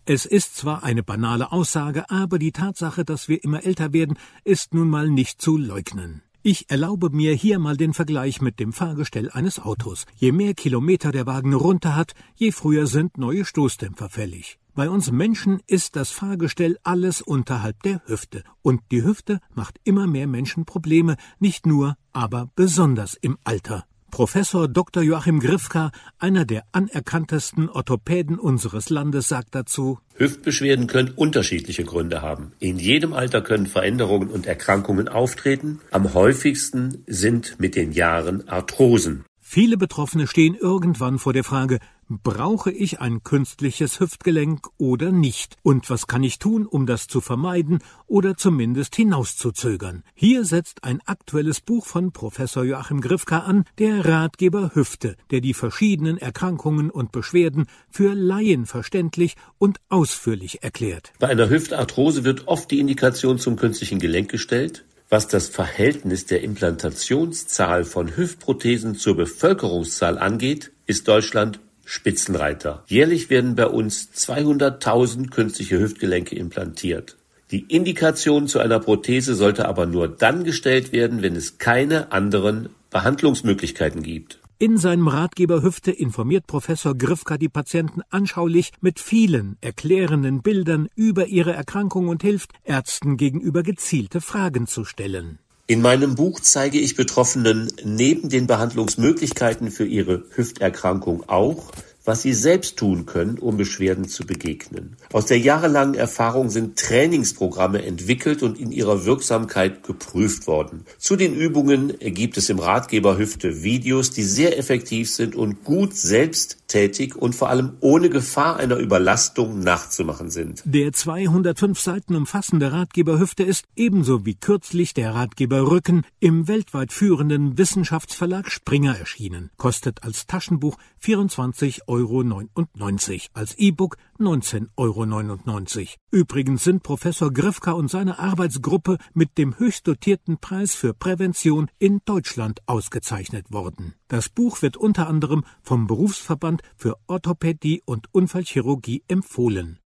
Es ist zwar eine banale Aussage, aber die Tatsache, dass wir immer älter werden, ist nun mal nicht zu leugnen. Ich erlaube mir hier mal den Vergleich mit dem Fahrgestell eines Autos. Je mehr Kilometer der Wagen runter hat, je früher sind neue Stoßdämpfer fällig. Bei uns Menschen ist das Fahrgestell alles unterhalb der Hüfte. Und die Hüfte macht immer mehr Menschen Probleme, nicht nur, aber besonders im Alter. Professor Dr. Joachim Grifka, einer der anerkanntesten Orthopäden unseres Landes, sagt dazu: Hüftbeschwerden können unterschiedliche Gründe haben. In jedem Alter können Veränderungen und Erkrankungen auftreten. Am häufigsten sind mit den Jahren Arthrosen. Viele Betroffene stehen irgendwann vor der Frage: Brauche ich ein künstliches Hüftgelenk oder nicht? Und was kann ich tun, um das zu vermeiden oder zumindest hinauszuzögern? Hier setzt ein aktuelles Buch von Professor Joachim Grifka an, der Ratgeber Hüfte, der die verschiedenen Erkrankungen und Beschwerden für Laien verständlich und ausführlich erklärt. Bei einer Hüftarthrose wird oft die Indikation zum künstlichen Gelenk gestellt. Was das Verhältnis der Implantationszahl von Hüftprothesen zur Bevölkerungszahl angeht, ist Deutschland Spitzenreiter. Jährlich werden bei uns 200.000 künstliche Hüftgelenke implantiert. Die Indikation zu einer Prothese sollte aber nur dann gestellt werden, wenn es keine anderen Behandlungsmöglichkeiten gibt. In seinem Ratgeber Hüfte informiert Professor Grifka die Patienten anschaulich mit vielen erklärenden Bildern über ihre Erkrankung und hilft Ärzten gegenüber gezielte Fragen zu stellen. In meinem Buch zeige ich Betroffenen neben den Behandlungsmöglichkeiten für ihre Hüfterkrankung auch, was sie selbst tun können, um Beschwerden zu begegnen. Aus der jahrelangen Erfahrung sind Trainingsprogramme entwickelt und in ihrer Wirksamkeit geprüft worden. Zu den Übungen gibt es im Ratgeber Hüfte Videos, die sehr effektiv sind und gut selbsttätig und vor allem ohne Gefahr einer Überlastung nachzumachen sind. Der 205 Seiten umfassende Ratgeber Hüfte ist, ebenso wie kürzlich der Ratgeber Rücken, im weltweit führenden Wissenschaftsverlag Springer erschienen. Kostet als Taschenbuch 24,99 €, als E-Book 19,99 €. Übrigens sind Professor Grifka und seine Arbeitsgruppe mit dem höchst dotierten Preis für Prävention in Deutschland ausgezeichnet worden. Das Buch wird unter anderem vom Berufsverband für Orthopädie und Unfallchirurgie empfohlen.